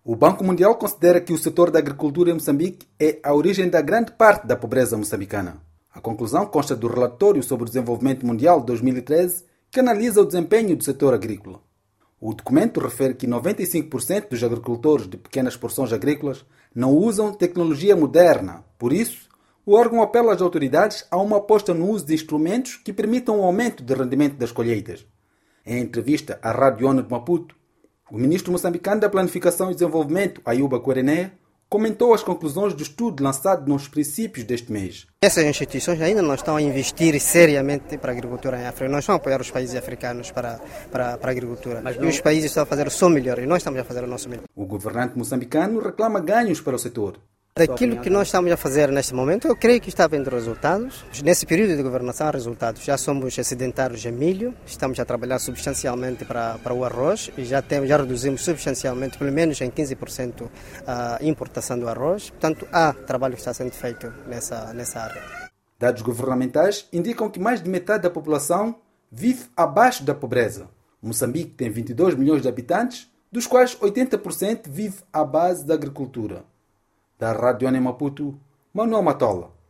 O Banco Mundial considera que o setor da agricultura em Moçambique é a origem da grande parte da pobreza moçambicana. A conclusão consta do relatório sobre o desenvolvimento mundial de 2013, que analisa o desempenho do setor agrícola. O documento refere que 95% dos agricultores de pequenas porções agrícolas não usam tecnologia moderna. Por isso, o órgão apela às autoridades a uma aposta no uso de instrumentos que permitam o aumento do rendimento das colheitas. Em entrevista à Rádio ONU de Maputo, o ministro moçambicano da Planificação e Desenvolvimento, Ayuba Kourenea, comentou as conclusões do estudo lançado nos princípios deste mês. Essas instituições ainda não estão a investir seriamente para a agricultura em África. Nós estamos a apoiar os países africanos para a agricultura. E os países estão a fazer o seu melhor e nós estamos a fazer o nosso melhor. O governante moçambicano reclama ganhos para o setor. Daquilo que nós estamos a fazer neste momento, eu creio que está vendo resultados. Nesse período de governação há resultados. Já somos sedentários em milho, estamos a trabalhar substancialmente para o arroz e já reduzimos substancialmente, pelo menos em 15%, a importação do arroz. Portanto, há trabalho que está sendo feito nessa área. Dados governamentais indicam que mais de metade da população vive abaixo da pobreza. Moçambique tem 22 milhões de habitantes, dos quais 80% vive à base da agricultura. Da Rádio ONU em Maputo, Manuel Matola.